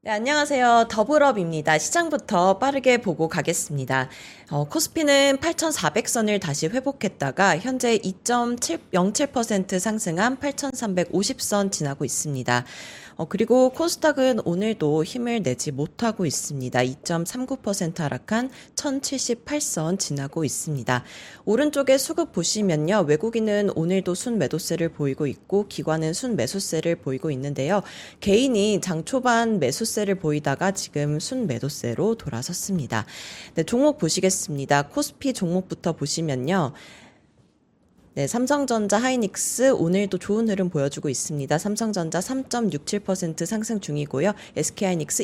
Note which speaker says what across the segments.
Speaker 1: 네, 안녕하세요. 더블업입니다. 시장부터 빠르게 보고 가겠습니다. 코스피는 8,400선을 다시 회복했다가 현재 2.07% 상승한 8,350선 지나고 있습니다. 그리고 코스닥은 오늘도 힘을 내지 못하고 있습니다. 2.39% 하락한 1,078선 지나고 있습니다. 오른쪽에 수급 보시면요. 외국인은 오늘도 순매도세를 보이고 있고 기관은 순매수세를 보이고 있는데요. 개인이 장 초반 매수세를 보이다가 지금 순매도세로 돌아섰습니다. 네, 종목 보시겠습니다. 코스피 종목부터 보시면요. 네, 삼성전자, 하이닉스 오늘도 좋은 흐름 보여주고 있습니다. 삼성전자 3.67% 상승 중이고요. SK하이닉스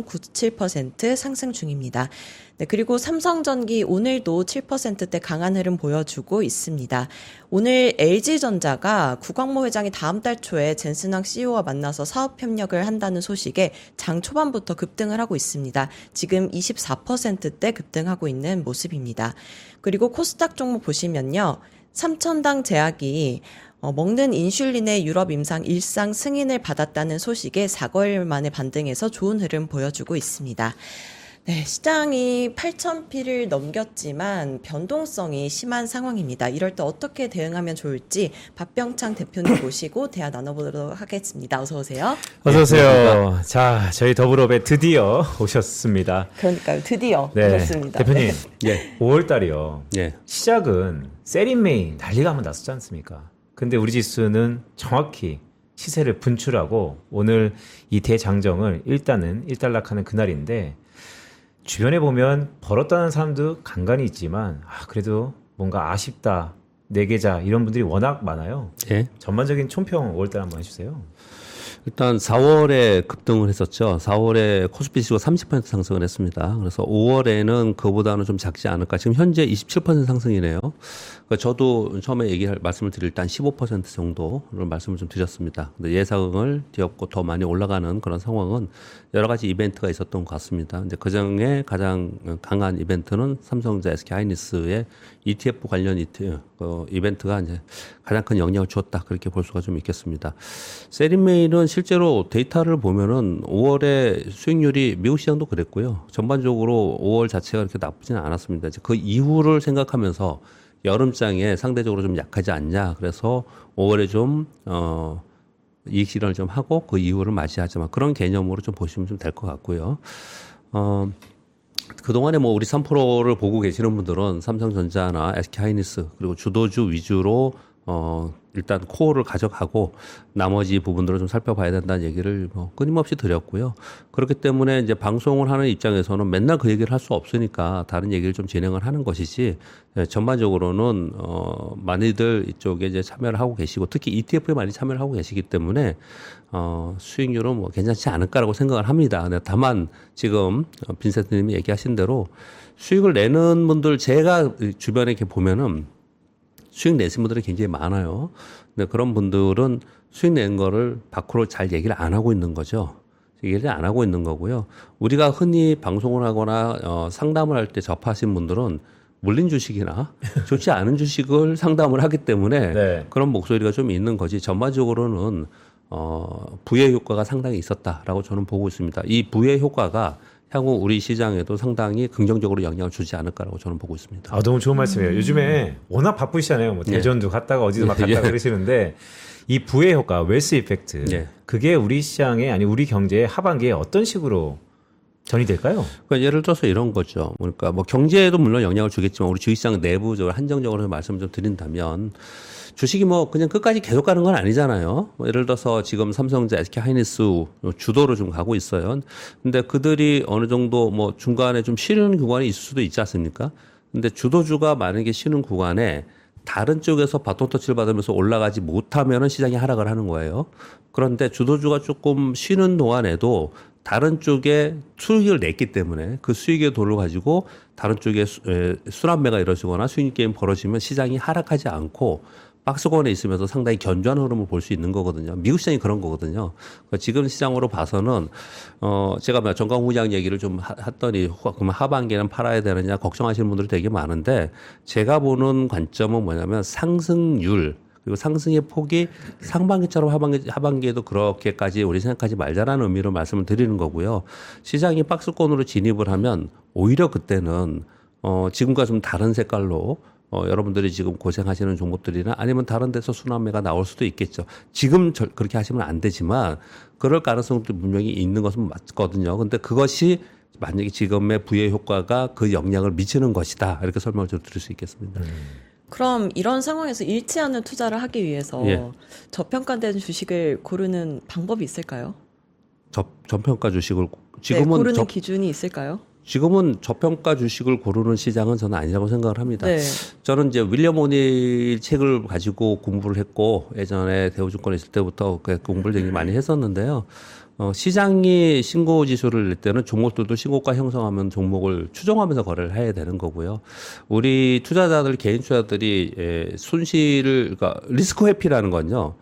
Speaker 1: 2.97% 상승 중입니다. 네, 그리고 삼성전기 오늘도 7%대 강한 흐름 보여주고 있습니다. 오늘 LG전자가 구광모 회장이 다음 달 초에 젠슨왕 CEO와 만나서 사업 협력을 한다는 소식에 장 초반부터 급등을 하고 있습니다. 지금 24%대 급등하고 있는 모습입니다. 그리고 코스닥 종목 보시면요. 삼천당 제약이 먹는 인슐린의 유럽 임상 일상 승인을 받았다는 소식에 4개월 만에 반등해서 좋은 흐름 보여주고 있습니다. 네, 시장이 8,000피를 넘겼지만 변동성이 심한 상황입니다. 이럴 때 어떻게 대응하면 좋을지 박병창 대표님 모시고 대화 나눠보도록 하겠습니다. 어서 오세요.
Speaker 2: 어서 오세요. 자, 저희 더블업에 드디어 오셨습니다.
Speaker 1: 그러니까요. 드디어
Speaker 2: 네,
Speaker 1: 오셨습니다.
Speaker 2: 대표님,
Speaker 3: 예.
Speaker 2: 5월 달이요.
Speaker 3: 예.
Speaker 2: 시작은 세린메인 난리가 한번 났었지 않습니까? 근데 우리 지수는 정확히 시세를 분출하고 오늘 이 대장정을 일단은 일단락하는 그날인데 주변에 보면 벌었다는 사람도 간간히 있지만 그래도 뭔가 아쉽다, 내 계좌 이런 분들이 워낙 많아요.
Speaker 3: 예.
Speaker 2: 전반적인 총평 5월달 한번 해주세요.
Speaker 3: 일단 4월에 급등을 했었죠. 4월에 코스피 지수가 30% 상승을 했습니다. 그래서 5월에는 그보다는 좀 작지 않을까. 지금 현재 27% 상승이네요. 그러니까 저도 처음에 말씀을 드릴 때 한 15% 정도를 말씀을 좀 드렸습니다. 근데 예상을 뒤엎고 더 많이 올라가는 그런 상황은 여러 가지 이벤트가 있었던 것 같습니다. 근데 그 중에 가장 강한 이벤트는 삼성전자, SK하이닉스의 ETF 관련 이벤트가 이제 가장 큰 영향을 주었다. 그렇게 볼 수가 좀 있겠습니다. 세린메일은 실제로 데이터를 보면은 5월에 수익률이 미국 시장도 그랬고요. 전반적으로 5월 자체가 그렇게 나쁘지는 않았습니다. 그 이후를 생각하면서 여름장에 상대적으로 좀 약하지 않냐. 그래서 5월에 좀, 이익 실현을 좀 하고 그 이후를 맞이하지만 그런 개념으로 좀 보시면 좀 될 것 같고요. 그동안에 뭐 우리 3%를 보고 계시는 분들은 삼성전자나 SK하이닉스 그리고 주도주 위주로 일단 코어를 가져가고 나머지 부분들을 좀 살펴봐야 된다는 얘기를 끊임없이 드렸고요. 그렇기 때문에 이제 방송을 하는 입장에서는 맨날 그 얘기를 할 수 없으니까 다른 얘기를 좀 진행을 하는 것이지 전반적으로는 많이들 이쪽에 이제 참여를 하고 계시고 특히 ETF에 많이 참여를 하고 계시기 때문에 수익률은 뭐 괜찮지 않을까라고 생각을 합니다. 다만 지금 빈센트님이 얘기하신 대로 수익을 내는 분들 제가 주변에 이렇게 보면은 수익 내신 분들이 굉장히 많아요. 근데 그런 분들은 수익 낸 거를 밖으로 잘 얘기를 안 하고 있는 거죠. 얘기를 안 하고 있는 거고요. 우리가 흔히 방송을 하거나 상담을 할 때 접하신 분들은 물린 주식이나 좋지 않은 주식을 상담을 하기 때문에
Speaker 2: 네.
Speaker 3: 그런 목소리가 좀 있는 거지. 전반적으로는 부의 효과가 상당히 있었다라고 저는 보고 있습니다. 이 부의 효과가 향후 우리 시장에도 상당히 긍정적으로 영향을 주지 않을까라고 저는 보고 있습니다.
Speaker 2: 너무 좋은 말씀이에요. 요즘에 워낙 바쁘시잖아요. 뭐 대전도 갔다가 어디도 막 갔다가 그러시는데 이 부의 효과, 웰스 이펙트, 그게 우리 시장에 아니 우리 경제의 하반기에 어떤 식으로 전이 될까요?
Speaker 3: 그러니까 예를 들어서 이런 거죠. 그러니까 뭐 경제에도 물론 영향을 주겠지만 우리 주식시장 내부적으로 한정적으로 말씀을 좀 드린다면 주식이 뭐 그냥 끝까지 계속 가는 건 아니잖아요. 뭐 예를 들어서 지금 삼성전자, SK하이닉스 주도로 좀 가고 있어요. 근데 그들이 어느 정도 뭐 중간에 좀 쉬는 구간이 있을 수도 있지 않습니까? 근데 주도주가 만약에 쉬는 구간에 다른 쪽에서 바톤 터치를 받으면서 올라가지 못하면은 시장이 하락을 하는 거예요. 그런데 주도주가 조금 쉬는 동안에도 다른 쪽에 수익을 냈기 때문에 그 수익의 돈을 가지고 다른 쪽에 순환매가 이루어지거나 수익 게임 벌어지면 시장이 하락하지 않고 박스권에 있으면서 상당히 견조한 흐름을 볼 수 있는 거거든요. 미국 시장이 그런 거거든요. 그러니까 지금 시장으로 봐서는 제가 정강 후장 얘기를 좀 했더니 그러면 하반기에는 팔아야 되느냐 걱정하시는 분들이 되게 많은데 제가 보는 관점은 뭐냐면 상승률 그리고 상승의 폭이 상반기처럼 하반기에도 그렇게까지 우리 생각하지 말자라는 의미로 말씀을 드리는 거고요. 시장이 박스권으로 진입을 하면 오히려 그때는 지금과 좀 다른 색깔로 여러분들이 지금 고생하시는 종목들이나 아니면 다른 데서 순환매가 나올 수도 있겠죠. 지금 그렇게 하시면 안 되지만 그럴 가능성도 분명히 있는 것은 맞거든요. 근데 그것이 만약에 지금의 부의 효과가 그 영향을 미치는 것이다. 이렇게 설명을 좀 드릴 수 있겠습니다.
Speaker 1: 그럼 이런 상황에서 잃지 않는 투자를 하기 위해서 저평가된 주식을 고르는 방법이 있을까요?
Speaker 3: 저평가 주식을 지금은
Speaker 1: 고르는 기준이 있을까요?
Speaker 3: 지금은 저평가 주식을 고르는 시장은 저는 아니라고 생각을 합니다. 저는 이제 윌리엄 오닐 책을 가지고 공부를 했고 예전에 대우증권에 있을 때부터 공부를 되게 많이 했었는데요. 시장이 신고 지수를 낼 때는 종목들도 신고가 형성하면 종목을 추종하면서 거래를 해야 되는 거고요. 우리 투자자들, 개인 투자자들이 손실을, 그러니까 리스크 회피라는 건요,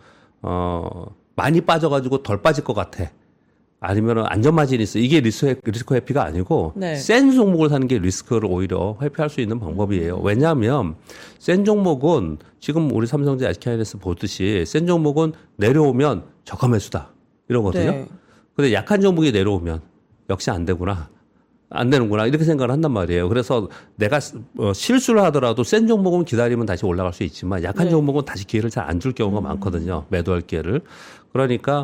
Speaker 3: 많이 빠져가지고 덜 빠질 것 같아. 아니면 안전 마진이 있어. 이게 리스크 회피가 아니고 센 종목을 사는 게 리스크를 오히려 회피할 수 있는 방법이에요. 왜냐하면 센 종목은 지금 우리 삼성전자, SK하이닉스 보듯이 센 종목은 내려오면 저가 매수다 이러거든요. 근데 약한 종목이 내려오면 역시 안 되구나. 안 되는구나. 이렇게 생각을 한단 말이에요. 그래서 내가 실수를 하더라도 센 종목은 기다리면 다시 올라갈 수 있지만 약한 종목은 다시 기회를 잘 안 줄 경우가 많거든요. 매도할 기회를. 그러니까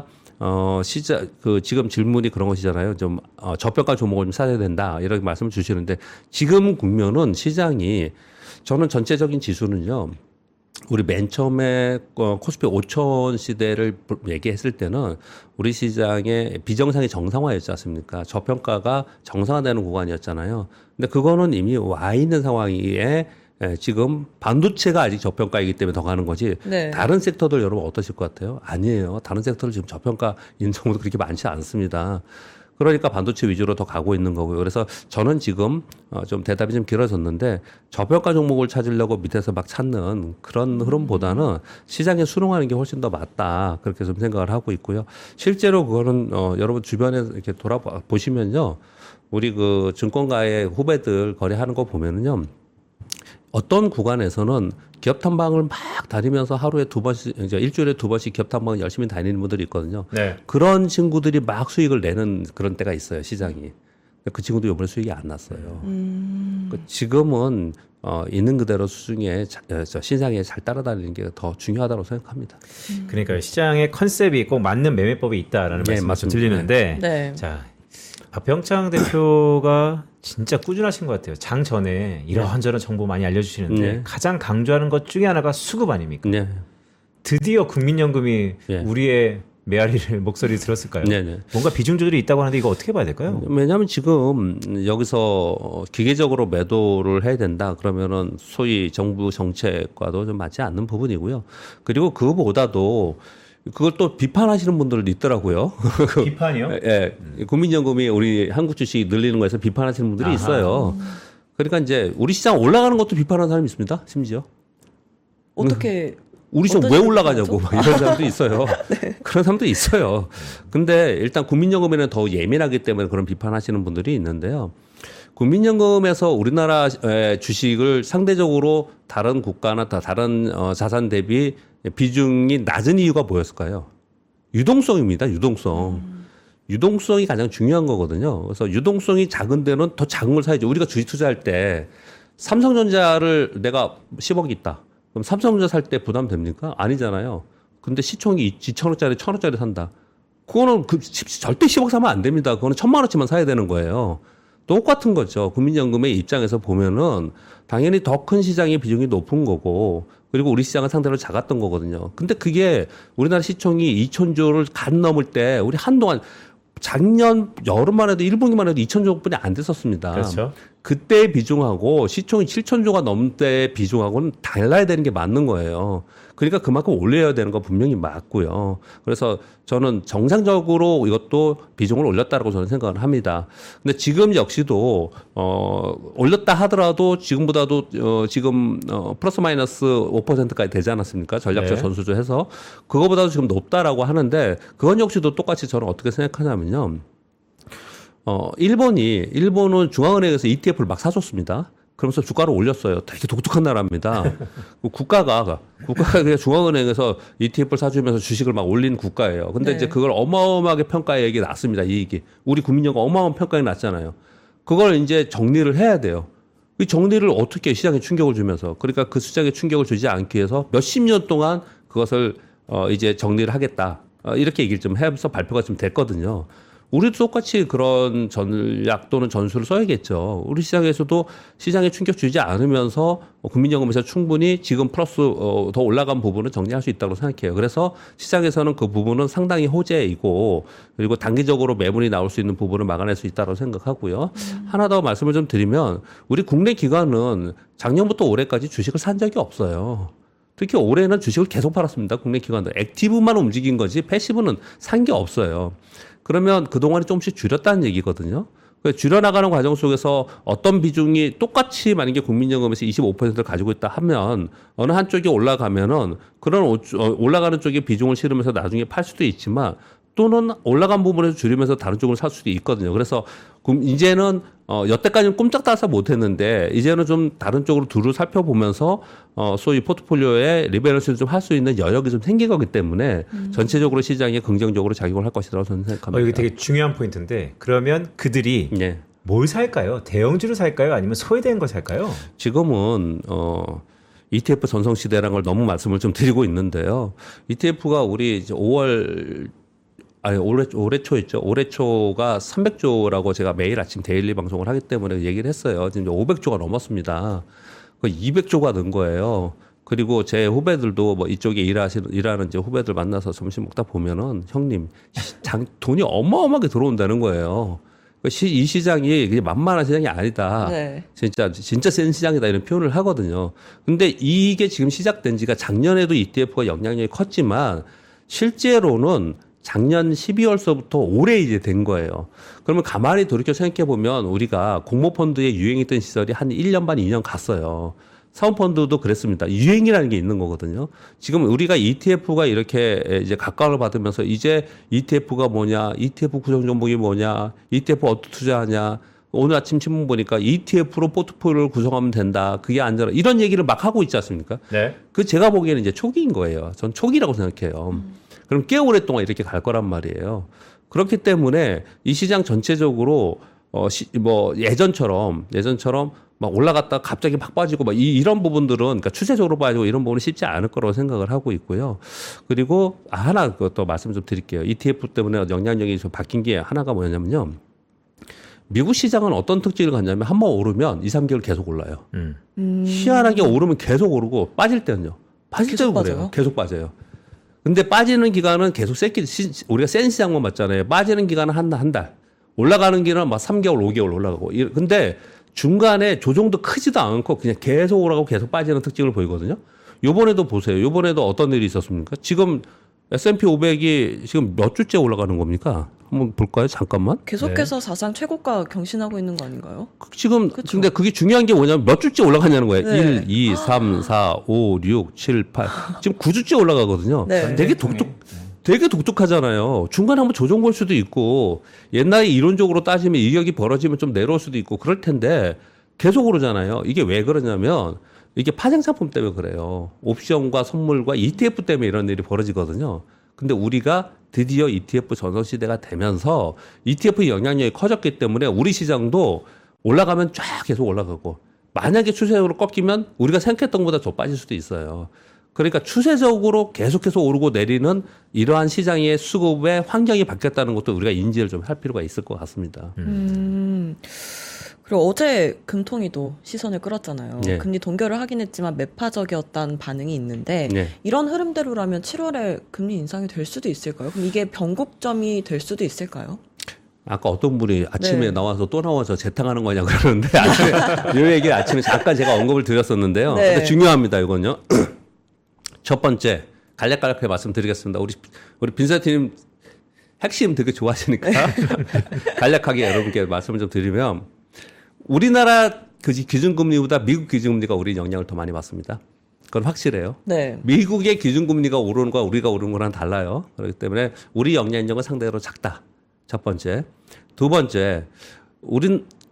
Speaker 3: 지금 질문이 그런 것이잖아요. 좀, 저평가 종목을 좀 사야 된다. 이렇게 말씀을 주시는데 지금 국면은 시장이 저는 전체적인 지수는요. 우리 맨 처음에 코스피 5천 시대를 얘기했을 때는 우리 시장의 비정상이 정상화였지 않습니까? 저평가가 정상화되는 구간이었잖아요. 근데 그거는 이미 와 있는 상황에 지금 반도체가 아직 저평가이기 때문에 더 가는 거지. 다른 섹터들 여러분 어떠실 것 같아요? 아니에요. 다른 섹터를 지금 저평가인 경우도 그렇게 많지 않습니다. 그러니까 반도체 위주로 더 가고 있는 거고요. 그래서 저는 지금 좀 대답이 좀 길어졌는데 저평가 종목을 찾으려고 밑에서 막 찾는 그런 흐름보다는 시장에 순응하는 게 훨씬 더 맞다. 그렇게 좀 생각을 하고 있고요. 실제로 그거는 여러분 주변에 이렇게 돌아보시면요. 우리 그 증권가의 후배들 거래하는 거 보면은요. 어떤 구간에서는 기업 탐방을 막 다니면서 하루에 2번씩, 이제 일주일에 2번씩 기업 탐방을 열심히 다니는 분들이 있거든요. 그런 친구들이 막 수익을 내는 그런 때가 있어요, 시장이. 그 친구도 이번에 수익이 안 났어요. 지금은 있는 그대로 수중에 시장에 잘 따라다니는 게 더 중요하다고 생각합니다.
Speaker 2: 그러니까 시장의 컨셉이 꼭 맞는 매매법이 있다라는 말씀이 들리는데, 자, 박병창 대표가 진짜 꾸준하신 것 같아요. 장 전에 이런저런 정보 많이 알려주시는데 가장 강조하는 것 중에 하나가 수급 아닙니까? 드디어 국민연금이 우리의 메아리를 목소리 들었을까요? 뭔가 비중 조절이 있다고 하는데 이거 어떻게 봐야 될까요?
Speaker 3: 왜냐하면 지금 여기서 기계적으로 매도를 해야 된다 그러면은 소위 정부 정책과도 좀 맞지 않는 부분이고요. 그리고 그거보다도 그걸 또 비판하시는 분들도 있더라고요.
Speaker 2: 비판이요?
Speaker 3: 국민연금이 우리 한국 주식 늘리는 거에서 비판하시는 분들이 있어요. 그러니까 이제 우리 시장 올라가는 것도 비판하는 사람이 있습니다. 심지어.
Speaker 1: 어떻게?
Speaker 3: 우리 시장 왜 올라가냐고 막 이런 사람도 있어요. 그런 사람도 있어요. 근데 일단 국민연금에는 더 예민하기 때문에 그런 비판하시는 분들이 있는데요. 국민연금에서 우리나라 주식을 상대적으로 다른 국가나 다른 자산 대비 비중이 낮은 이유가 뭐였을까요? 유동성입니다. 유동성. 유동성이 가장 중요한 거거든요. 그래서 유동성이 작은 데는 더 작은 걸 사야죠. 우리가 주식 투자할 때 삼성전자를 내가 10억이 있다. 그럼 삼성전자 살 때 부담됩니까? 아니잖아요. 근데 시총이 2,000원짜리 1,000원짜리 산다. 그거는 절대 10억 사면 안 됩니다. 그거는 1,000만 원어치만 사야 되는 거예요. 똑같은 거죠. 국민연금의 입장에서 보면은 당연히 더 큰 시장의 비중이 높은 거고 그리고 우리 시장은 상대로 작았던 거거든요. 근데 그게 우리나라 시총이 2,000조를 간 넘을 때 우리 한동안 작년 여름만 해도 1분기만 해도 2,000조뿐이 안 됐었습니다.
Speaker 2: 그렇죠.
Speaker 3: 그때의 비중하고 시총이 7,000조가 넘을 때의 비중하고는 달라야 되는 게 맞는 거예요. 그러니까 그만큼 올려야 되는 거 분명히 맞고요. 그래서 저는 정상적으로 이것도 비중을 올렸다라고 저는 생각을 합니다. 근데 지금 역시도 올렸다 하더라도 지금보다도 지금 플러스 마이너스 5%까지 되지 않았습니까? 전략적 전수조 해서 그거보다도 지금 높다라고 하는데 그건 역시도 똑같이 저는 어떻게 생각하냐면요. 일본은 중앙은행에서 ETF를 막 사줬습니다. 그러면서 주가를 올렸어요. 되게 독특한 나라입니다. 국가가 그냥 중앙은행에서 ETF를 사주면서 주식을 막 올린 국가예요. 근데
Speaker 1: 네.
Speaker 3: 이제 그걸 어마어마하게 평가액이 났습니다. 이익이. 우리 국민연금 어마어마한 평가액이 났잖아요. 그걸 이제 정리를 해야 돼요. 이 정리를 어떻게 시장에 충격을 주면서 그러니까 그 시장에 충격을 주지 않기 위해서 몇십 년 동안 그것을 이제 정리를 하겠다. 이렇게 얘기를 좀 해서 발표가 좀 됐거든요. 우리도 똑같이 그런 전략 또는 전술을 써야겠죠. 우리 시장에서도 시장에 충격 주지 않으면서 국민연금에서 충분히 지금 플러스 더 올라간 부분은 정리할 수 있다고 생각해요. 그래서 시장에서는 그 부분은 상당히 호재이고 그리고 단기적으로 매물이 나올 수 있는 부분을 막아낼 수 있다고 생각하고요. 하나 더 말씀을 좀 드리면 우리 국내 기관은 작년부터 올해까지 주식을 산 적이 없어요. 특히 올해는 주식을 계속 팔았습니다. 국내 기관들. 액티브만 움직인 거지 패시브는 산 게 없어요. 그러면 그동안에 조금씩 줄였다는 얘기거든요. 줄여나가는 과정 속에서 어떤 비중이 똑같이 만약에 국민연금에서 25%를 가지고 있다 하면 어느 한쪽이 올라가면은 그런 올라가는 쪽에 비중을 실으면서 나중에 팔 수도 있지만 또는 올라간 부분에서 줄이면서 다른 쪽을 살 수도 있거든요. 그래서 이제는 여태까지는 꼼짝달싹 못했는데 이제는 좀 다른 쪽으로 두루 살펴보면서 소위 포트폴리오에 리밸런스를 좀 할 수 있는 여력이 좀 생긴 거기 때문에 전체적으로 시장에 긍정적으로 작용을 할 것이라고 저는 생각합니다.
Speaker 2: 이게 되게 중요한 포인트인데 그러면 그들이
Speaker 3: 네.
Speaker 2: 뭘 살까요? 대형주를 살까요? 아니면 소외된 걸 살까요?
Speaker 3: 지금은 ETF 전성 시대라는 걸 너무 말씀을 좀 드리고 있는데요. ETF가 우리 이제 올해 초였죠. 올해 초가 300조라고 제가 매일 아침 데일리 방송을 하기 때문에 얘기를 했어요. 지금 500조가 넘었습니다. 200조가 는 거예요. 그리고 제 후배들도 뭐 이쪽에 일하는 이제 후배들 만나서 점심 먹다 보면은 형님 돈이 어마어마하게 들어온다는 거예요. 이 시장이 그냥 만만한 시장이 아니다.
Speaker 1: 네.
Speaker 3: 진짜 센 시장이다 이런 표현을 하거든요. 근데 이게 지금 시작된 지가 작년에도 ETF가 영향력이 컸지만 실제로는 작년 12월서부터 올해 이제 된 거예요. 그러면 가만히 돌이켜 생각해 보면 우리가 공모펀드에 유행했던 시절이 한 1년 반, 2년 갔어요. 사모펀드도 그랬습니다. 유행이라는 게 있는 거거든요. 지금 우리가 ETF가 이렇게 이제 각광을 받으면서 이제 ETF가 뭐냐, ETF 구성 종목이 뭐냐, ETF 어떻게 투자하냐, 오늘 아침 신문 보니까 ETF로 포트폴리오를 구성하면 된다. 그게 안전하. 이런 얘기를 막 하고 있지 않습니까?
Speaker 2: 네.
Speaker 3: 그 제가 보기에는 이제 초기인 거예요. 전 초기라고 생각해요. 그럼 꽤 오랫동안 이렇게 갈 거란 말이에요. 그렇기 때문에 이 시장 전체적으로 뭐 예전처럼 막 올라갔다 갑자기 막 빠지고 막 이런 부분들은 그러니까 추세적으로 빠지고 이런 부분은 쉽지 않을 거라고 생각을 하고 있고요. 그리고 하나 또 말씀 좀 드릴게요. ETF 때문에 영향력이 좀 바뀐 게 하나가 뭐냐면요. 미국 시장은 어떤 특징을 갖냐면 한번 오르면 2, 3개월 계속 올라요. 희한하게 오르면 계속 오르고 빠질 때는요. 빠질 때도 그래요. 계속 빠져요. 근데 빠지는 기간은 계속 우리가 센 시장만 봤잖아요. 빠지는 기간은 한 달. 올라가는 기간은 막 3개월, 5개월 올라가고. 근데 중간에 조정도 크지도 않고 그냥 계속 올라가고 계속 빠지는 특징을 보이거든요. 요번에도 보세요. 요번에도 어떤 일이 있었습니까? 지금 S&P 500이 지금 몇 주째 올라가는 겁니까? 한번 볼까요? 잠깐만.
Speaker 1: 계속해서 사상 최고가 경신하고 있는 거 아닌가요?
Speaker 3: 지금
Speaker 1: 그쵸?
Speaker 3: 근데 그게 중요한 게 뭐냐면 몇 주째 올라가냐는 거예요.
Speaker 1: 네.
Speaker 3: 1, 2, 3, 4, 5, 6, 7, 8. 지금 9주째 올라가거든요.
Speaker 1: 네.
Speaker 3: 되게 독특하잖아요. 중간에 한번 조정 볼 수도 있고 옛날에 이론적으로 따지면 이격이 벌어지면 좀 내려올 수도 있고 그럴 텐데 계속 오르잖아요. 이게 왜 그러냐면 이게 파생상품 때문에 그래요. 옵션과 선물과 ETF 때문에 이런 일이 벌어지거든요. 근데 우리가 드디어 ETF 전성시대가 되면서 ETF 영향력이 커졌기 때문에 우리 시장도 올라가면 쫙 계속 올라가고 만약에 추세적으로 꺾이면 우리가 생각했던 것보다 더 빠질 수도 있어요. 그러니까 추세적으로 계속해서 오르고 내리는 이러한 시장의 수급의 환경이 바뀌었다는 것도 우리가 인지를 좀 할 필요가 있을 것 같습니다.
Speaker 1: 그리고 어제 금통위도 시선을 끌었잖아요.
Speaker 3: 네.
Speaker 1: 금리 동결을 하긴 했지만 매파적이었다는 반응이 있는데
Speaker 3: 네.
Speaker 1: 이런 흐름대로라면 7월에 금리 인상이 될 수도 있을까요? 그럼 이게 변곡점이 될 수도 있을까요?
Speaker 3: 아까 어떤 분이 아침에
Speaker 1: 네.
Speaker 3: 나와서 또 나와서 재탕하는 거냐고 그러는데 아침에 이 얘기를 아침에 잠깐 제가 언급을 드렸었는데요.
Speaker 1: 네.
Speaker 3: 근데 중요합니다. 이건요. 첫 번째 간략하게 말씀드리겠습니다. 우리 빈센트님 핵심 되게 좋아하시니까 간략하게 여러분께 말씀을 좀 드리면 우리나라 기준금리보다 미국 기준금리가 우리 영향을 더 많이 받습니다. 그건 확실해요.
Speaker 1: 네.
Speaker 3: 미국의 기준금리가 오르는 거와 우리가 오르는 거랑 달라요. 그렇기 때문에 우리 영향력은 상대로 작다. 첫 번째. 두 번째, 우린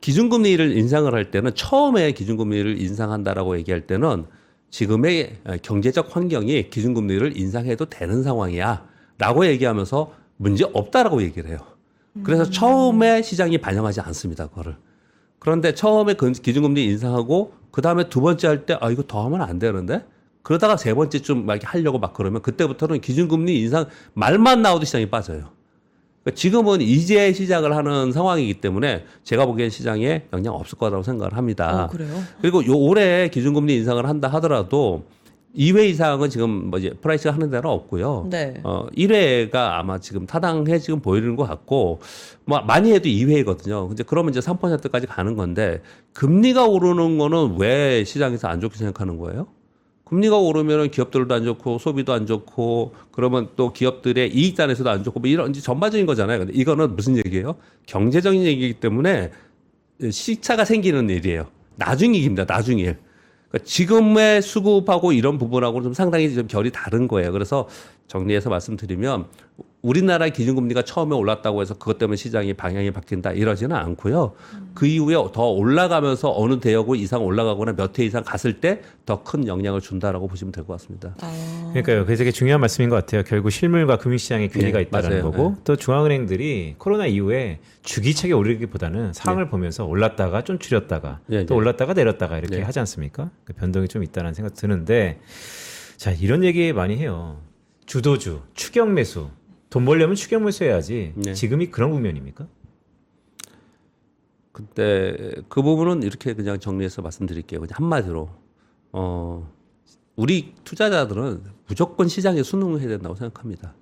Speaker 3: 기준금리를 인상을 할 때는 처음에 기준금리를 인상한다라고 얘기할 때는 지금의 경제적 환경이 기준금리를 인상해도 되는 상황이야 라고 얘기하면서 문제 없다라고 얘기를 해요. 그래서 처음에 시장이 반영하지 않습니다. 그거를. 그런데 처음에 기준금리 인상하고 그다음에 두 번째 할 때 이거 더 하면 안 되는데 그러다가 세 번째쯤 막 하려고 막 그러면 그때부터는 기준금리 인상 말만 나오도 시장이 빠져요. 그러니까 지금은 이제 시작을 하는 상황이기 때문에 제가 보기엔 시장에 영향 없을 거라고 생각을 합니다.
Speaker 1: 그래요?
Speaker 3: 그리고 요 올해 기준금리 인상을 한다 하더라도 2회 이상은 지금 뭐 이제 프라이스가 하는 데는 없고요.
Speaker 1: 네.
Speaker 3: 1회가 아마 지금 타당해 지금 보이는 것 같고, 뭐 많이 해도 2회거든요. 근데 그러면 이제 3%까지 가는 건데, 금리가 오르는 거는 왜 시장에서 안 좋게 생각하는 거예요? 금리가 오르면은 기업들도 안 좋고, 소비도 안 좋고, 그러면 또 기업들의 이익단에서도 안 좋고, 뭐 이런 이제 전반적인 거잖아요. 근데 이거는 무슨 얘기예요? 경제적인 얘기이기 때문에 시차가 생기는 일이에요. 나중 일입니다. 나중 일. 그러니까 지금의 수급하고 이런 부분하고는 좀 상당히 좀 결이 다른 거예요. 그래서 정리해서 말씀드리면 우리나라 기준금리가 처음에 올랐다고 해서 그것 때문에 시장이 방향이 바뀐다 이러지는 않고요. 그 이후에 더 올라가면서 어느 대역을 이상 올라가거나 몇 회 이상 갔을 때 더 큰 영향을 준다라고 보시면 될 것 같습니다.
Speaker 2: 그러니까요. 그게 되게 중요한 말씀인 것 같아요. 결국 실물과 금융시장의 괴리가 있다는
Speaker 3: 맞아요.
Speaker 2: 거고 또 중앙은행들이 코로나 이후에 주기차게 오르기보다는 상황을 보면서 올랐다가 좀 줄였다가 또 올랐다가 내렸다가 이렇게 하지 않습니까? 그 변동이 좀 있다는 생각 드는데 자 이런 얘기 많이 해요. 주도주, 추격 매수. 돈 벌려면 추격 매수 해야지. 지금이 그런 국면입니까?
Speaker 3: 그때 그 부분은 이렇게 그냥 정리해서 말씀드릴게요. 그냥 한마디로 우리 투자자들은 무조건 시장에 순응을 해야 된다고 생각합니다.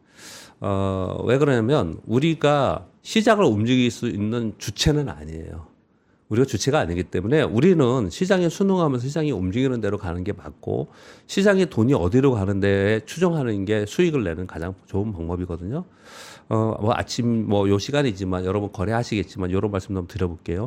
Speaker 3: 왜 그러냐면 우리가 시장을 움직일 수 있는 주체는 아니에요. 우리가 주체가 아니기 때문에 우리는 시장에 순응하면서 시장이 움직이는 대로 가는 게 맞고 시장의 돈이 어디로 가는 데에 추정하는 게 수익을 내는 가장 좋은 방법이거든요. 뭐 아침 뭐 요 시간이지만 여러분 거래하시겠지만 이런 말씀 한번 드려볼게요.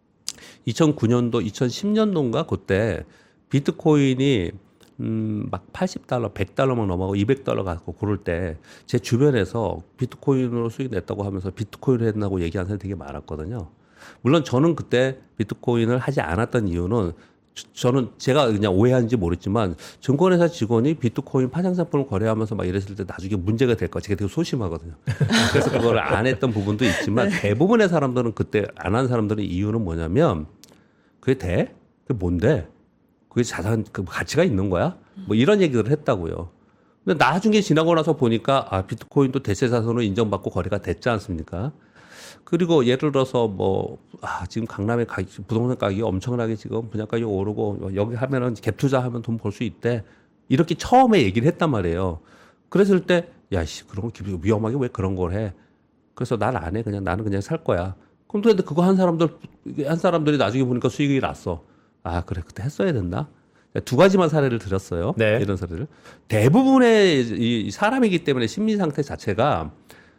Speaker 3: 2009년도, 2010년도인가 그때 비트코인이 막 $80, $100 막 넘어가고 $200 가고 그럴 때 제 주변에서 비트코인으로 수익 냈다고 하면서 비트코인을 했다고 얘기하는 사람이 되게 많았거든요. 물론 저는 그때 비트코인을 하지 않았던 이유는 저는 제가 그냥 오해한지 모르지만 증권회사 직원이 비트코인 파생상품을 거래하면서 막 이랬을 때 나중에 문제가 될 거 제가 되게 소심하거든요. 그래서 그걸 안 했던 부분도 있지만 대부분의 사람들은 그때 안 한 사람들의 이유는 뭐냐면 그게 돼? 그게 뭔데? 그게 자산 그 가치가 있는 거야? 뭐 이런 얘기를 했다고요. 근데 나중에 지나고 나서 보니까 비트코인도 대체자산으로 인정받고 거래가 됐지 않습니까? 그리고 예를 들어서 지금 강남의 부동산 가격이 엄청나게 지금 분양가격이 오르고 여기 하면은 갭 투자하면 돈 벌 수 있대. 이렇게 처음에 얘기를 했단 말이에요. 그랬을 때 야씨 그런 거 위험하게 왜 그런 걸 해? 그래서 난 안 해. 그냥 나는 그냥 살 거야. 그럼 근데 그거 한 사람들이 나중에 보니까 수익이 났어. 그래 그때 했어야 된다. 두 가지만 사례를 드렸어요.
Speaker 2: 네.
Speaker 3: 이런 사례를. 대부분의 이 사람이기 때문에 심리 상태 자체가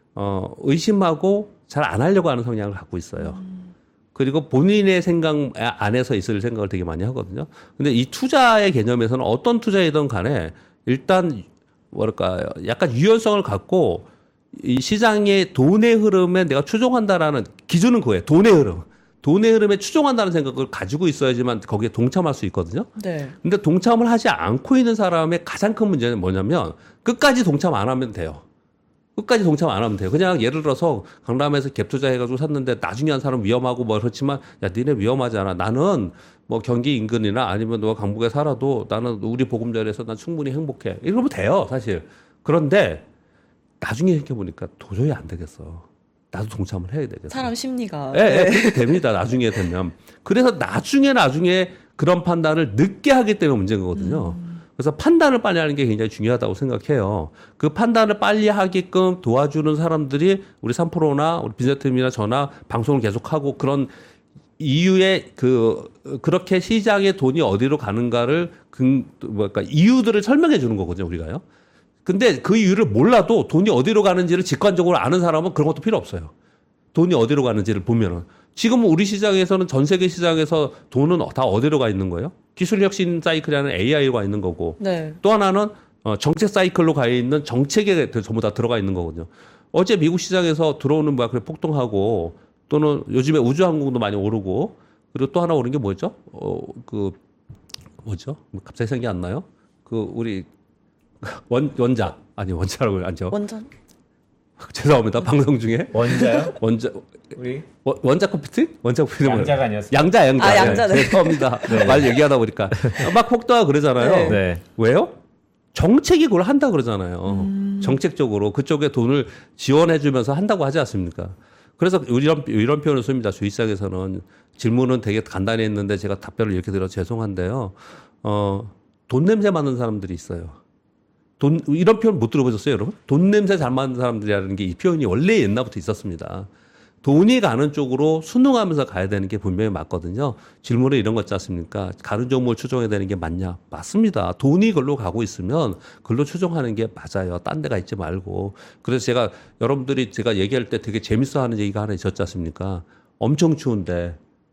Speaker 3: 의심하고 잘 안 하려고 하는 성향을 갖고 있어요. 그리고 본인의 생각 안에서 있을 생각을 되게 많이 하거든요. 근데 이 투자의 개념에서는 어떤 투자이든 간에 일단 약간 유연성을 갖고 이 시장의 돈의 흐름에 내가 추종한다라는 기준은 그거예요. 돈의 흐름. 돈의 흐름에 추종한다는 생각을 가지고 있어야지만 거기에 동참할 수 있거든요.
Speaker 1: 네.
Speaker 3: 근데 동참을 하지 않고 있는 사람의 가장 큰 문제는 뭐냐면 끝까지 동참 안 하면 돼요. 끝까지 동참 안 하면 돼요. 그냥 예를 들어서 강남에서 갭 투자해가지고 샀는데 나중에 한 사람 위험하고 뭐 그렇지만 야 니네 위험하지 않아. 나는 뭐 경기 인근이나 아니면 너가 강북에 살아도 나는 우리 보금자리에서 난 충분히 행복해. 이러면 돼요 사실. 그런데 나중에 생각해보니까 도저히 안 되겠어. 나도 동참을 해야 되겠어.
Speaker 1: 사람 심리가.
Speaker 3: 네, 그렇게 됩니다. 나중에 되면. 그래서 나중에 그런 판단을 늦게 하기 때문에 문제인 거거든요. 그래서 판단을 빨리 하는 게 굉장히 중요하다고 생각해요. 그 판단을 빨리 하게끔 도와주는 사람들이 우리 3프로나 우리 빈센트님이나 저나 방송을 계속하고 그런 이유에 그렇게 시장의 돈이 어디로 가는가를 이유들을 설명해 주는 거거든요, 우리가요. 근데 그 이유를 몰라도 돈이 어디로 가는지를 직관적으로 아는 사람은 그런 것도 필요 없어요. 돈이 어디로 가는지를 보면은. 지금 우리 시장에서는 전 세계 시장에서 돈은 다 어디로 가 있는 거예요? 기술 혁신 사이클이라는 AI가 있는 거고.
Speaker 1: 네.
Speaker 3: 또 하나는 정책 사이클로 가 있는 정책에 전부 다 들어가 있는 거거든요. 어제 미국 시장에서 들어오는 폭등하고 또는 요즘에 우주항공도 많이 오르고 그리고 또 하나 오른 게 뭐죠? 뭐죠? 갑자기 생각이 안 나요? 우리 원자라고 하죠.
Speaker 1: 원전.
Speaker 3: 죄송합니다. 방송 중에
Speaker 2: 원자요?
Speaker 3: 우리 원자 컴퓨팅? 원자 컴퓨팅
Speaker 2: 양자가 아니었어요.
Speaker 3: 양자.
Speaker 1: 아, 양자네.
Speaker 3: 죄송합니다. 말 얘기하다 보니까 막 폭도하고 그러잖아요.
Speaker 1: 네.
Speaker 2: 네.
Speaker 3: 왜요? 정책이 그걸 한다 그러잖아요. 정책적으로 그쪽에 돈을 지원해주면서 한다고 하지 않습니까? 그래서 이런 표현을 씁니다. 주식시장에서는 질문은 되게 간단히 했는데 제가 답변을 이렇게 드려 죄송한데요. 돈 냄새 맡는 사람들이 있어요. 이런 표현 못 들어보셨어요, 여러분? 돈 냄새 잘 맡는 사람들이라는 게 이 표현이 원래 옛날부터 있었습니다. 돈이 가는 쪽으로 순응하면서 가야 되는 게 분명히 맞거든요. 질문에 이런 거 있지 않습니까? 가는 종목을 추종해야 되는 게 맞냐? 맞습니다. 돈이 글로 가고 있으면 글로 추종하는 게 맞아요. 딴 데 가 있지 말고. 그래서 여러분들이 제가 얘기할 때 되게 재밌어 하는 얘기가 하나 있었지 않습니까? 엄청 추운데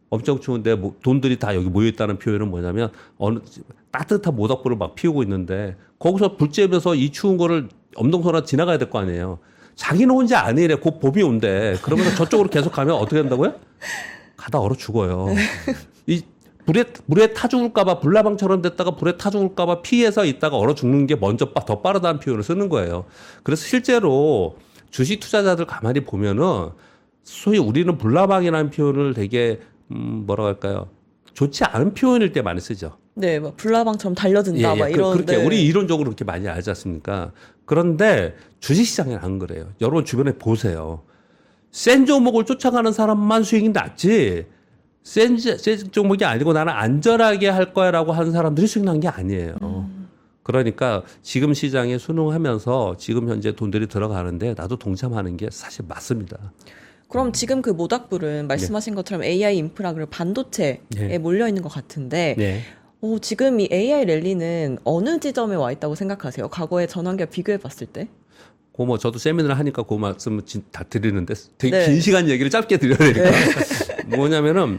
Speaker 3: 돈들이 다 여기 모여있다는 표현은 뭐냐면 따뜻한 모닥불을 막 피우고 있는데 거기서 불 쬐면서 이 추운 거를 엄동설아 지나가야 될 거 아니에요. 자기는 혼자 아니래. 곧 봄이 온대. 그러면서 저쪽으로 계속 가면 어떻게 된다고요? 가다 얼어 죽어요. 이 물에 타 죽을까봐 불나방처럼 됐다가 불에 타 죽을까봐 피해서 있다가 얼어 죽는 게 먼저 더 빠르다는 표현을 쓰는 거예요. 그래서 실제로 주식 투자자들 가만히 보면은 소위 우리는 불나방이라는 표현을 되게 뭐라고 할까요? 좋지 않은 표현일 때 많이 쓰죠.
Speaker 1: 네, 막 불나방처럼 달려든다, 막 이런.
Speaker 3: 그렇게
Speaker 1: 네.
Speaker 3: 우리 이론적으로 그렇게 많이 알지 않습니까? 그런데 주식시장에는 안 그래요. 여러분 주변에 보세요. 센 종목을 쫓아가는 사람만 수익이 낮지. 센 종목이 아니고 나는 안전하게 할 거야라고 하는 사람들이 수익 난 게 아니에요. 그러니까 지금 시장에 순응하면서 지금 현재 돈들이 들어가는데 나도 동참하는 게 사실 맞습니다.
Speaker 1: 그럼 지금 그 모닥불은 말씀하신 것처럼 AI 인프라 그리고 반도체에
Speaker 3: 네.
Speaker 1: 몰려 있는 것 같은데
Speaker 3: 네.
Speaker 1: 지금 이 AI 랠리는 어느 지점에 와 있다고 생각하세요? 과거의 전환기와 비교해 봤을 때?
Speaker 3: 저도 세미나를 하니까 그 말씀을 다 드리는데 되게
Speaker 1: 네.
Speaker 3: 긴 시간 얘기를 짧게 드려야 되니까. 뭐냐면은,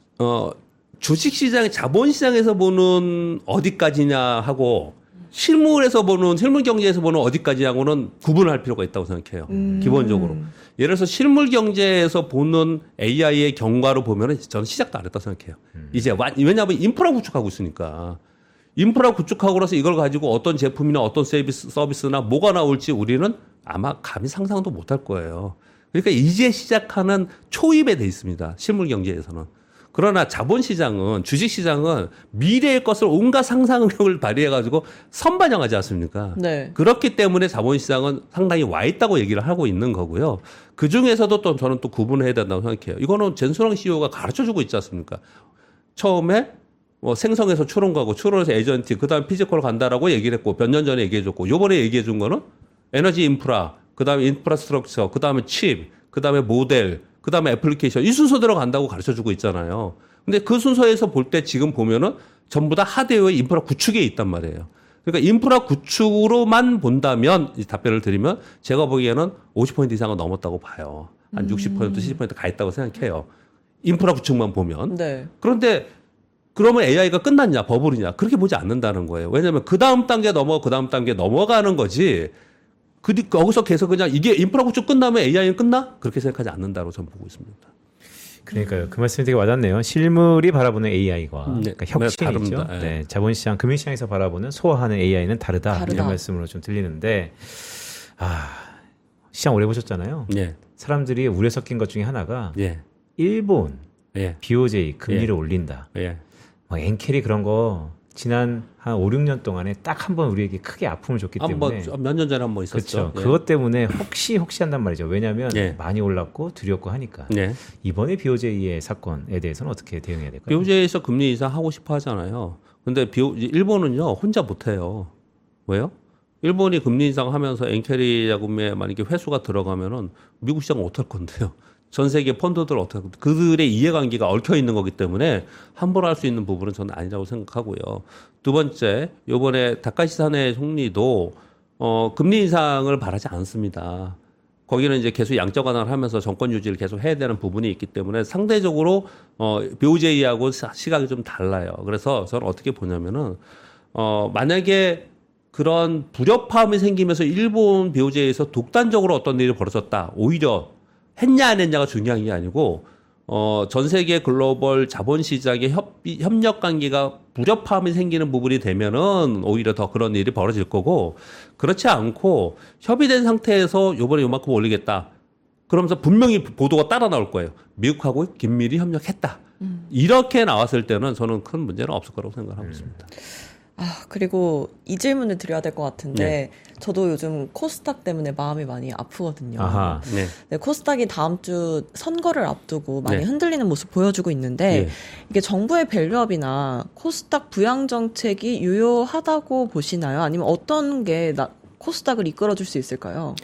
Speaker 3: 주식시장, 자본시장에서 보는 어디까지냐 하고, 실물 경제에서 보는 어디까지하고는 구분할 필요가 있다고 생각해요. 기본적으로. 예를 들어서 실물 경제에서 보는 AI의 경과로 보면은 저는 시작도 안 했다고 생각해요. 왜냐하면 인프라 구축하고 있으니까. 인프라 구축하고 나서 이걸 가지고 어떤 제품이나 어떤 서비스나 뭐가 나올지 우리는 아마 감히 상상도 못할 거예요. 그러니까 이제 시작하는 초입에 돼 있습니다. 실물 경제에서는. 그러나 자본시장은, 주식시장은 미래의 것을 온갖 상상력을 발휘해가지고 선반영하지 않습니까?
Speaker 1: 네.
Speaker 3: 그렇기 때문에 자본시장은 상당히 와 있다고 얘기를 하고 있는 거고요. 그 중에서도 또 저는 또 구분을 해야 된다고 생각해요. 이거는 젠수랑 CEO가 가르쳐 주고 있지 않습니까? 처음에 생성해서 추론 가고 추론해서 에이전트, 그 다음에 피지컬 간다라고 얘기를 했고 몇 년 전에 얘기해 줬고 요번에 얘기해 준 거는 에너지 인프라, 그 다음에 인프라스트럭처, 그 다음에 칩, 그 다음에 모델, 그 다음에 애플리케이션 이 순서대로 간다고 가르쳐 주고 있잖아요. 근데 그 순서에서 볼 때 지금 보면은 전부 다 하드웨어 인프라 구축에 있단 말이에요. 그러니까 인프라 구축으로만 본다면 이 답변을 드리면 제가 보기에는 50% 이상은 넘었다고 봐요. 한 60%, 70% 가 있다고 생각해요. 인프라 구축만 보면.
Speaker 1: 네.
Speaker 3: 그런데 그러면 AI가 끝났냐, 버블이냐 그렇게 보지 않는다는 거예요. 왜냐하면 그 다음 단계 넘어가는 거지. 거기서 계속 그냥 이게 인프라 구축 끝나면 AI는 끝나? 그렇게 생각하지 않는다고 저는 보고 있습니다.
Speaker 2: 그러니까요. 그 말씀이 되게 와닿네요. 실물이 바라보는 AI와
Speaker 3: 네,
Speaker 2: 그러니까 혁신이죠.
Speaker 3: 다릅니다.
Speaker 2: 네, 자본시장, 금융시장에서 바라보는 소화하는 AI는 다르다. 이런
Speaker 1: 다르다.
Speaker 2: 말씀으로 좀 들리는데 시장 오래 보셨잖아요.
Speaker 3: 예,
Speaker 2: 사람들이 우려 섞인 것 중에 하나가
Speaker 3: 예,
Speaker 2: 일본
Speaker 3: 예,
Speaker 2: BOJ 금리를 올린다.
Speaker 3: 예.
Speaker 2: 엔캐리 그런 거 지난 한 5, 6년 동안에 딱 한 번 우리에게 크게 아픔을 줬기 때문에
Speaker 3: 몇 년 전에 한 번 있었죠.
Speaker 2: 그렇죠. 그것 때문에 혹시 한단 말이죠. 왜냐하면
Speaker 3: 예.
Speaker 2: 많이 올랐고 두렵고 하니까.
Speaker 3: 예.
Speaker 2: 이번에 BOJ의 사건에 대해서는 어떻게 대응해야 될까요?
Speaker 3: BOJ에서 금리 인상 하고 싶어 하잖아요. 근데 일본은요 혼자 못해요. 왜요? 일본이 금리 인상하면서 엔캐리 자금에 만약에 회수가 들어가면은 미국 시장은 어떨 건데요? 전 세계 펀드들 어떻게 그들의 이해관계가 얽혀 있는 거기 때문에 함부로 할 수 있는 부분은 저는 아니라고 생각하고요. 두 번째, 이번에 다카시 사네 총리도 금리 인상을 바라지 않습니다. 거기는 이제 계속 양적 완화를 하면서 정권 유지를 계속 해야 되는 부분이 있기 때문에 상대적으로 BOJ하고 시각이 좀 달라요. 그래서 저는 어떻게 보냐면은 만약에 그런 불협화음이 생기면서 일본 BOJ에서 독단적으로 어떤 일이 벌어졌다. 오히려 했냐 안 했냐가 중요한 게 아니고 전 세계 글로벌 자본시장의 협력 관계가 불협화음이 생기는 부분이 되면은 오히려 더 그런 일이 벌어질 거고 그렇지 않고 협의된 상태에서 요번에 요만큼 올리겠다. 그러면서 분명히 보도가 따라 나올 거예요. 미국하고 긴밀히 협력했다. 이렇게 나왔을 때는 저는 큰 문제는 없을 거라고 생각하고 있습니다.
Speaker 1: 그리고 이 질문을 드려야 될 것 같은데 저도 요즘 코스닥 때문에 마음이 많이 아프거든요.
Speaker 2: 아하.
Speaker 3: 네.
Speaker 1: 네, 코스닥이 다음 주 선거를 앞두고 많이
Speaker 3: 네.
Speaker 1: 흔들리는 모습 보여주고 있는데
Speaker 3: 네.
Speaker 1: 이게 정부의 밸류업이나 코스닥 부양 정책이 유효하다고 보시나요? 아니면 어떤 게 코스닥을 이끌어줄 수 있을까요?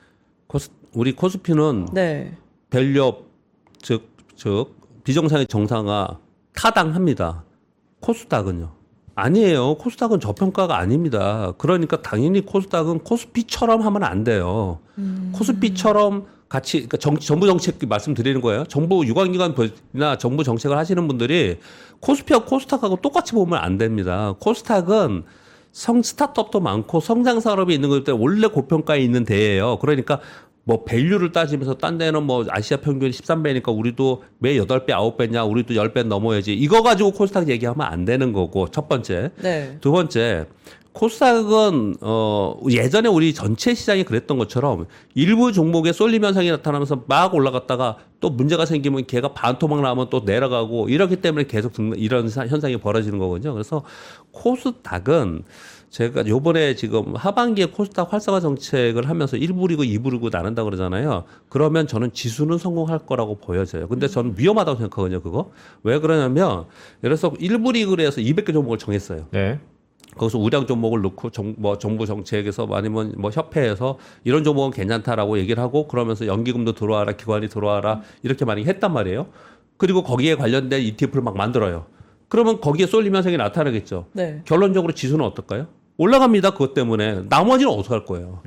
Speaker 3: 우리 코스피는
Speaker 1: 네.
Speaker 3: 밸류업 즉 비정상의 정상화 타당합니다. 코스닥은요. 아니에요. 코스닥은 저평가가 아닙니다. 그러니까 당연히 코스닥은 코스피처럼 하면 안 돼요. 코스피처럼 같이 그러니까 정부 정책 말씀드리는 거예요. 정부 유관기관이나 정부 정책을 하시는 분들이 코스피하고 코스닥하고 똑같이 보면 안 됩니다. 코스닥은 스타트업도 많고 성장 산업이 있는 거기 때문에 원래 고평가에 있는 데예요. 그러니까 뭐 밸류를 따지면서 딴 데는 뭐 아시아 평균이 13배니까 우리도 왜 8배, 9배냐, 우리도 10배 넘어야지. 이거 가지고 코스닥 얘기하면 안 되는 거고, 첫 번째.
Speaker 1: 네.
Speaker 3: 두 번째, 코스닥은 예전에 우리 전체 시장이 그랬던 것처럼 일부 종목에 쏠림 현상이 나타나면서 막 올라갔다가 또 문제가 생기면 걔가 반토막 나면 또 내려가고 이렇기 때문에 계속 이런 현상이 벌어지는 거거든요. 그래서 코스닥은 제가 요번에 지금 하반기에 코스닥 활성화 정책을 하면서 1부 리그, 2부 리그 나눈다 그러잖아요. 그러면 저는 지수는 성공할 거라고 보여져요. 근데 저는 위험하다고 생각하거든요, 그거. 왜 그러냐면, 예를 들어서 1부 리그를 해서 200개 종목을 정했어요.
Speaker 2: 네.
Speaker 3: 거기서 우량 종목을 넣고 정부 정책에서 아니면 뭐 협회에서 이런 종목은 괜찮다라고 얘기를 하고 그러면서 연기금도 들어와라, 기관이 들어와라 이렇게 많이 했단 말이에요. 그리고 거기에 관련된 ETF를 막 만들어요. 그러면 거기에 쏠림 현상이 나타나겠죠.
Speaker 1: 네.
Speaker 3: 결론적으로 지수는 어떨까요? 올라갑니다. 그것 때문에. 나머지는 어떻게 할 거예요?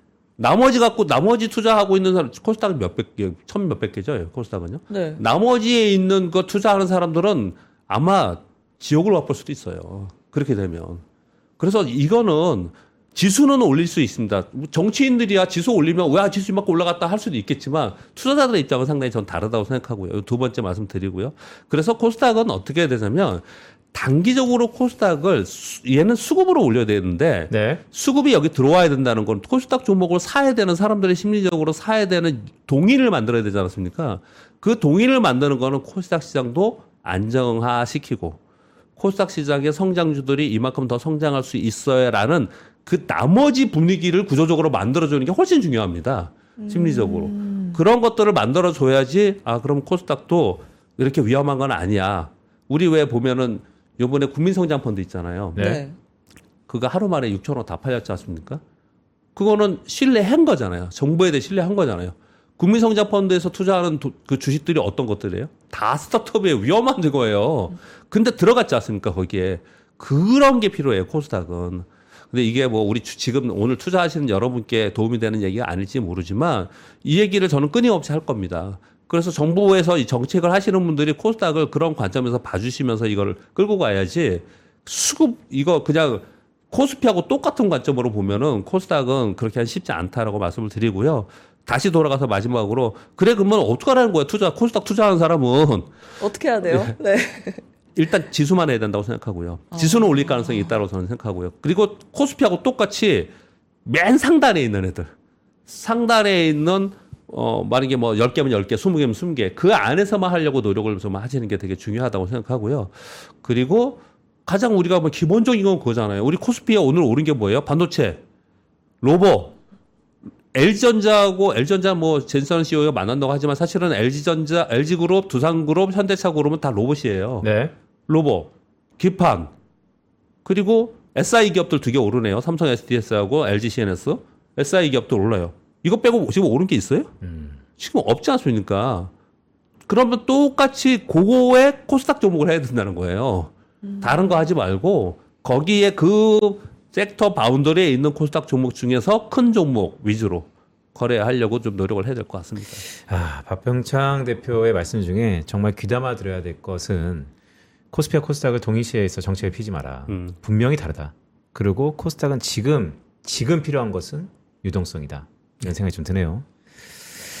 Speaker 3: 나머지 투자하고 있는 사람, 코스닥은 몇백 개, 몇백 개죠? 코스닥은요?
Speaker 1: 네.
Speaker 3: 나머지에 있는 거 투자하는 사람들은 아마 지옥을 맛볼 수도 있어요. 그렇게 되면. 그래서 이거는 지수는 올릴 수 있습니다. 정치인들이야 지수 올리면 왜 지수 이만큼 올라갔다 할 수도 있겠지만 투자자들의 입장은 상당히 전 다르다고 생각하고요. 두 번째 말씀드리고요. 그래서 코스닥은 어떻게 해야 되냐면 단기적으로 코스닥을 얘는 수급으로 올려야 되는데
Speaker 2: 네.
Speaker 3: 수급이 여기 들어와야 된다는 건 코스닥 종목을 사야 되는 사람들이 심리적으로 사야 되는 동의를 만들어야 되지 않습니까? 그 동의를 만드는 거는 코스닥 시장도 안정화시키고 코스닥 시장의 성장주들이 이만큼 더 성장할 수 있어야라는 그 나머지 분위기를 구조적으로 만들어주는 게 훨씬 중요합니다. 심리적으로. 그런 것들을 만들어줘야지 그럼 코스닥도 이렇게 위험한 건 아니야. 우리 왜 보면은 요번에 국민성장펀드 있잖아요.
Speaker 2: 네.
Speaker 1: 네.
Speaker 3: 그거 하루 만에 6,000원 다 팔렸지 않습니까? 그거는 신뢰한 거잖아요. 정부에 대해 신뢰한 거잖아요. 국민성장펀드에서 투자하는 그 주식들이 어떤 것들이에요? 다 스타트업의 위험한 거예요. 근데 들어갔지 않습니까? 거기에. 그런 게 필요해요. 코스닥은. 근데 이게 뭐 우리 지금 오늘 투자하시는 여러분께 도움이 되는 얘기가 아닐지 모르지만 이 얘기를 저는 끊임없이 할 겁니다. 그래서 정부에서 이 정책을 하시는 분들이 코스닥을 그런 관점에서 봐주시면서 이걸 끌고 가야지 수급 이거 그냥 코스피하고 똑같은 관점으로 보면은 코스닥은 그렇게 쉽지 않다라고 말씀을 드리고요. 다시 돌아가서 마지막으로 그래 그러면 어떡하라는 거야 코스닥 투자하는 사람은
Speaker 1: 어떻게 해야 돼요? 네.
Speaker 3: 일단 지수만 해야 된다고 생각하고요. 지수는 올릴 가능성이 있다고 저는 생각하고요. 그리고 코스피하고 똑같이 맨 상단에 있는 애들 상단에 있는 만약에 뭐 10개면 10개, 20개면 20개. 그 안에서만 하려고 노력을 좀 하시는 게 되게 중요하다고 생각하고요. 그리고 가장 우리가 뭐 기본적인 건 그거잖아요. 우리 코스피에 오늘 오른 게 뭐예요? 반도체, 로보, LG전자하고 LG전자 뭐 젠선 CEO가 만난다고 하지만 사실은 LG전자, LG그룹, 두산그룹, 현대차그룹은 다 로봇이에요.
Speaker 2: 네.
Speaker 3: 로봇, 기판, 그리고 SI 기업들 2개 오르네요. 삼성 SDS하고 LG CNS. SI 기업들 올라요. 이거 빼고 지금 오른 게 있어요? 지금 없지 않습니까? 그러면 똑같이 그거에 코스닥 종목을 해야 된다는 거예요. 다른 거 하지 말고 거기에 그 섹터 바운더리에 있는 코스닥 종목 중에서 큰 종목 위주로 거래하려고 좀 노력을 해야 될 것 같습니다.
Speaker 2: 박병창 대표의 말씀 중에 정말 귀담아 들어야 될 것은 코스피와 코스닥을 동일시해서 정책을 피지 마라. 분명히 다르다. 그리고 코스닥은 지금 필요한 것은 유동성이다. 이런 생각이 좀 드네요.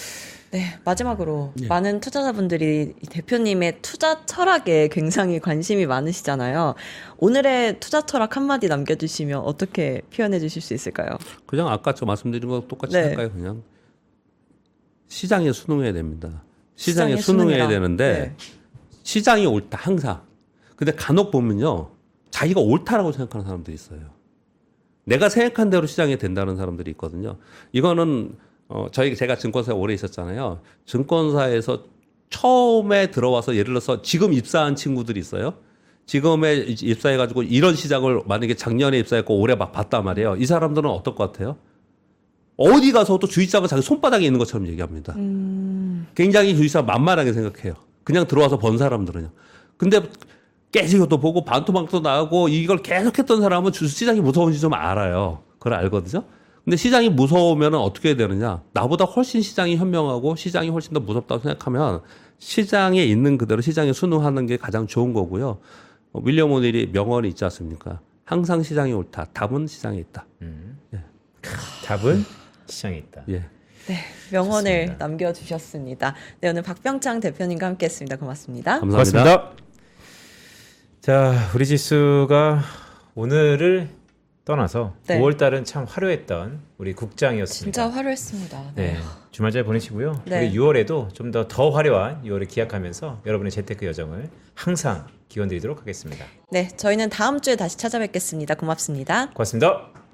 Speaker 1: 네, 마지막으로
Speaker 3: 예.
Speaker 1: 많은 투자자분들이 이 대표님의 투자 철학에 굉장히 관심이 많으시잖아요. 오늘의 투자 철학 한마디 남겨주시면 어떻게 표현해 주실 수 있을까요?
Speaker 3: 그냥 아까 저 말씀드린 거 똑같이
Speaker 1: 네.
Speaker 3: 할까요? 그냥 시장에 순응해야 됩니다. 시장에
Speaker 1: 시장에
Speaker 3: 순응해야
Speaker 1: 순응해라.
Speaker 3: 되는데
Speaker 1: 네.
Speaker 3: 시장이 옳다 항상. 근데 간혹 보면요, 자기가 옳다라고 생각하는 사람들이 있어요. 내가 생각한 대로 시장이 된다는 사람들이 있거든요. 이거는 제가 증권사에 오래 있었잖아요. 증권사에서 처음에 들어와서 예를 들어서 지금 입사한 친구들이 있어요. 지금에 입사해가지고 이런 시장을 만약에 작년에 입사했고 올해 막 봤단 말이에요. 이 사람들은 어떨 것 같아요? 어디 가서도 주식장은 자기 손바닥에 있는 것처럼 얘기합니다. 굉장히 주식장 만만하게 생각해요. 그냥 들어와서 번 사람들은요. 근데 깨지고도 보고 반토막도 나고 이걸 계속했던 사람은 시장이 무서운지 좀 알아요. 그걸 알거든요. 근데 시장이 무서우면 어떻게 해야 되느냐. 나보다 훨씬 시장이 현명하고 시장이 훨씬 더 무섭다고 생각하면 시장에 있는 그대로 시장에 순응하는 게 가장 좋은 거고요. 윌리엄 오닐이 명언이 있지 않습니까? 항상 시장이 옳다. 답은 시장에 있다. 예.
Speaker 2: 답은 시장에 있다.
Speaker 3: 예.
Speaker 1: 네, 명언을
Speaker 2: 좋습니다.
Speaker 1: 남겨주셨습니다. 네, 오늘 박병창 대표님과 함께했습니다. 고맙습니다.
Speaker 3: 감사합니다.
Speaker 2: 고맙습니다. 자, 우리 지수가 오늘을 떠나서
Speaker 1: 네.
Speaker 2: 5월달은 참 화려했던 우리 국장이었습니다.
Speaker 1: 진짜 화려했습니다.
Speaker 2: 네, 주말 잘 보내시고요.
Speaker 1: 네.
Speaker 2: 우리 6월에도 좀 더 화려한 6월을 기약하면서 여러분의 재테크 여정을 항상 기원드리도록 하겠습니다.
Speaker 1: 네, 저희는 다음 주에 다시 찾아뵙겠습니다. 고맙습니다.
Speaker 2: 고맙습니다.